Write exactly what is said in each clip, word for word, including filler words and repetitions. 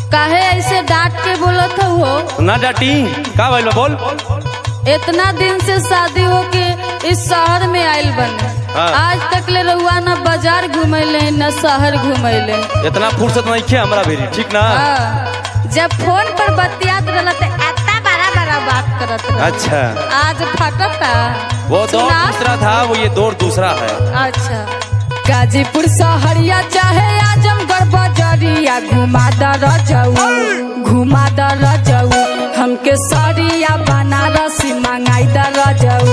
काहे ऐसे डांट के बोलत हो? ना डांटी का भइल बोल। इतना दिन से शादी हो के इस शहर में आयल बने, हाँ। आज तक ले रहुआ न बाजार घुमैले न शहर घुमैले। इतना फुर्सत नहीं खे हमरा भी, ठीक ना? हाँ। जब फोन पर बतियात रहला तो इतना बड़ा बड़ा बात करत रहा। अच्छा, आज फटता वो दौर दूसरा था, वो ये दौर दूसरा है। अच्छा, गाजीपुर शहरिया चाहे आजमगढ़ बजरिया घुमा दर जाऊ घुमा दर जाऊ हमके सरिया बनारसी मंगाई दर जाऊ।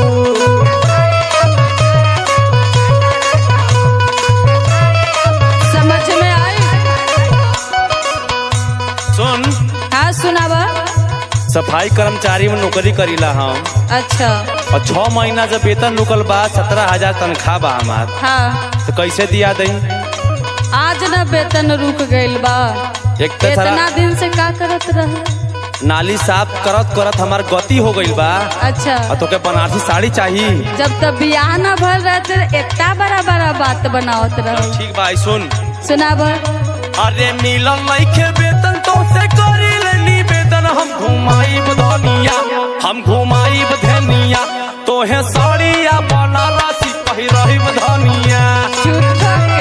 समझ में आई? सुन, हाँ सुनावा। सफाई कर्मचारी में नौकरी करीला हम। अच्छा, और छह महीना से वेतन रुकल बा, सत्रह हजार तनख्वाह बा हमार। हाँ। तो कैसे दिया दई? आज न वेतन रुक गइल बा। एक तो इतना दिन से का करत रहे? नाली साफ करत करत हमार गति हो गइल बा। अच्छा, और तो के बनारसी साड़ी चाहिए। जब तक बियाह न भर रहते इतना बड़ा बड़ा बात बनावत रहे। ठीक बा, सुन सुनाब। अरे मिलन लइखे वेतन तो से करी लेनी वेतन, हम घुमाई बधनिया हम घुमाई बधनिया तो है साड़िया बनारसी पहिरही बधनिया। झूठा के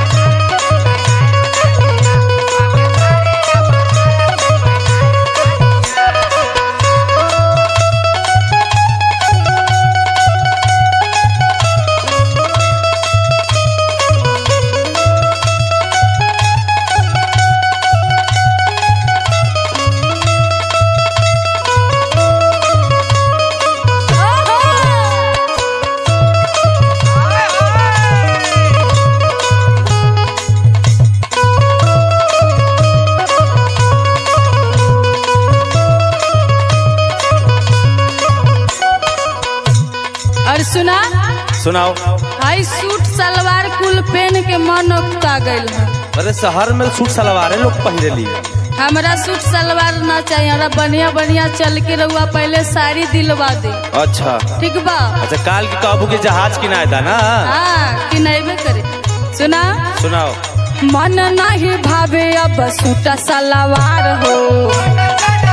सुना सुनाओ। हाई सूट सलवार कुल पहन के मन उकता गइल है। अरे शहर में सूट सलवार लोग पहिरेली। हमरा सूट सलवार ना चाहिए, हमरा बढ़िया बढ़िया चल के रहुआ पहले साड़ी दिलवा दे। अच्छा ठीक बा। अच्छा, काल के काबू के जहाज किनाए था ना? हाँ, किनाइबे करे। सुना सुनाओ। मन नहीं भावे अब सूट सलवार हो,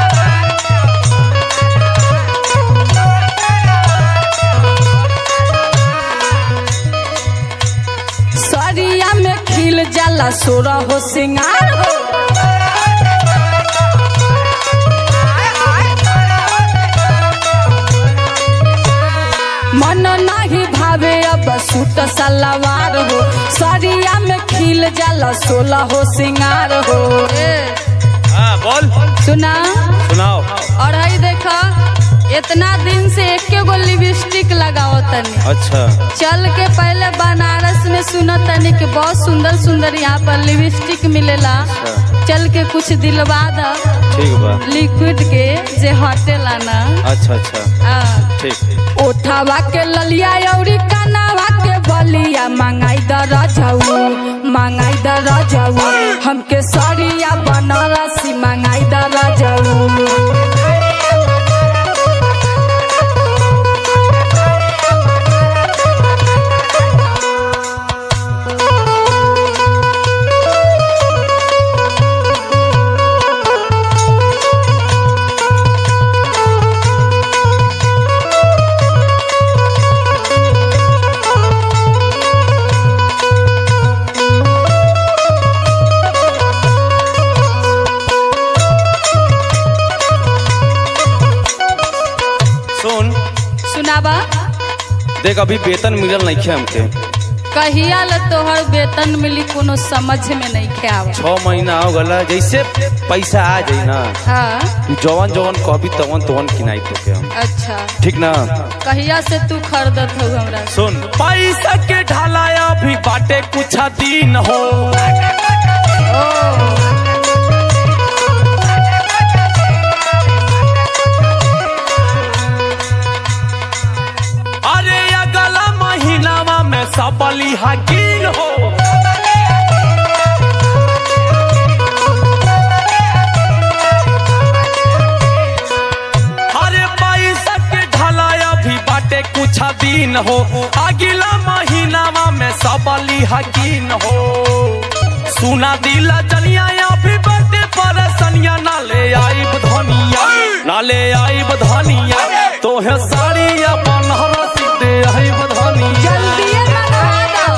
सरिया में खिल जाला सोरा हो सिंगार हो। मन नहीं भावे अब सूट सलवार हो, सरिया में खिल जाला सोला हो सिंगार हो। हाँ बोल। सुना सुनाओ। और हई देखा, इतना दिन से एक गो लिपस्टिक लगाओ तनी। अच्छा, चल के पहले बनारस में सुनो तनी कि बहुत सुंदर सुंदर यहाँ पर लिपस्टिक मिलेला। अच्छा। चल के कुछ दिलवा दा। ठीक बा। लिक्विड के जे हटेला ना। अच्छा अच्छा, हाँ ठीक। ओठावा के ललिया औरी कनावा के बलिया मंगाई दर जाऊ मंगाई दर जाऊ हमके सरिया बनारसी मंगाई दर जाऊ। सुनाबा। देख, अभी वेतन मिलल नहीं खे हमके। कहिया ल तोहर वेतन मिली कोनो समझ में नहीं ख्याल। छह महीना हो गला, जैसे पैसा आ जाई ना। हाँ, जवन जवन कहबी तवन तवन किनाई तो के हम। अच्छा ठीक ना? कहिया से तू खरीदत हो हमरा? सुन, पैसा के ढलाया भी बाटे कुछ दिन हो। ओ अरे अगला महीनावा में सबली हकील हो। अरे पैसा के ढलाया भी बाटे कुछ दिन हो, अगला महीनावा में सबली हकील हो। सुना दिला जनिया भी बाटे परसनिया सैया ना ले आई धनिया ना ले आई धनिया तोहे साड़िया बनारसी दे आई धनिया जल्दी मंगा दो।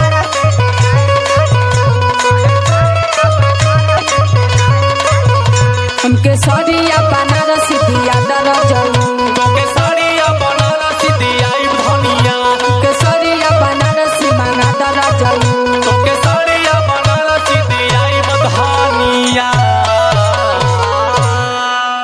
हमके सड़िया बनारसी दिया दरजऊ तोके साड़िया बनारसी दे आई धनिया के सड़िया बनारसी मंगा दरजऊ